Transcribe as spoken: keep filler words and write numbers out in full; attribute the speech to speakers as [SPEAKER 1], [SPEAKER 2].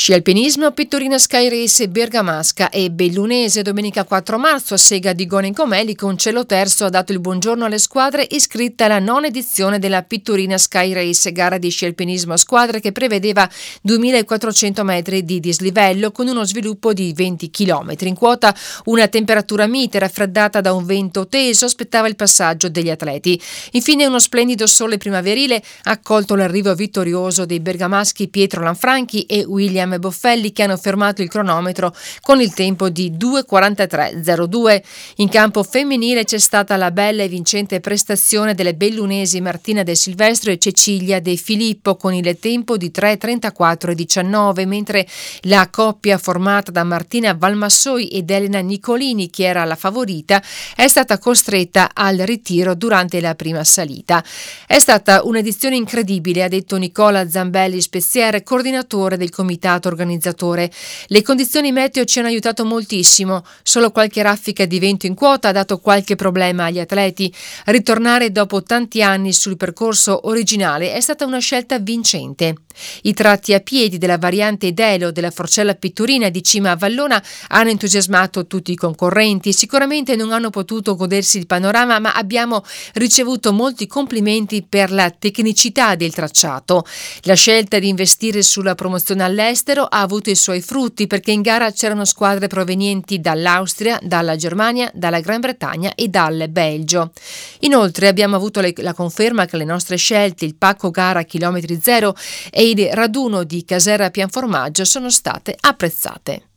[SPEAKER 1] Sci alpinismo, Pitturina Sky Race bergamasca e bellunese. Domenica quattro marzo a Sega di Gone in Comelico un cielo terzo ha dato il buongiorno alle squadre iscritte alla nona edizione della Pitturina Sky Race, gara di sci alpinismo a squadre che prevedeva duemilaquattrocento metri di dislivello con uno sviluppo di venti chilometri. In quota una temperatura mite raffreddata da un vento teso aspettava il passaggio degli atleti. Infine uno splendido sole primaverile ha accolto l'arrivo vittorioso dei bergamaschi Pietro Lanfranchi e William Boffelli, che hanno fermato il cronometro con il tempo di due quarantatré zero due. In campo femminile c'è stata la bella e vincente prestazione delle bellunesi Martina De Silvestro e Cecilia De Filippo con il tempo di tre trentaquattro diciannove, mentre la coppia formata da Martina Valmassoi ed Elena Nicolini, che era la favorita, è stata costretta al ritiro durante la prima salita. È stata un'edizione incredibile, ha detto Nicola Zambelli Speziere, coordinatore del comitato organizzatore. Le condizioni meteo ci hanno aiutato moltissimo, solo qualche raffica di vento in quota ha dato qualche problema agli atleti. Ritornare dopo tanti anni sul percorso originale è stata una scelta vincente. I tratti a piedi della variante Delo della Forcella Pitturina di cima a Vallona hanno entusiasmato tutti i concorrenti. Sicuramente non hanno potuto godersi il panorama, ma abbiamo ricevuto molti complimenti per la tecnicità del tracciato. La scelta di investire sulla promozione all'estero ha avuto i suoi frutti, perché in gara c'erano squadre provenienti dall'Austria, dalla Germania, dalla Gran Bretagna e dal Belgio. Inoltre abbiamo avuto le, la conferma che le nostre scelte, il pacco gara chilometri zero e il raduno di Caserra Pianformaggio sono state apprezzate.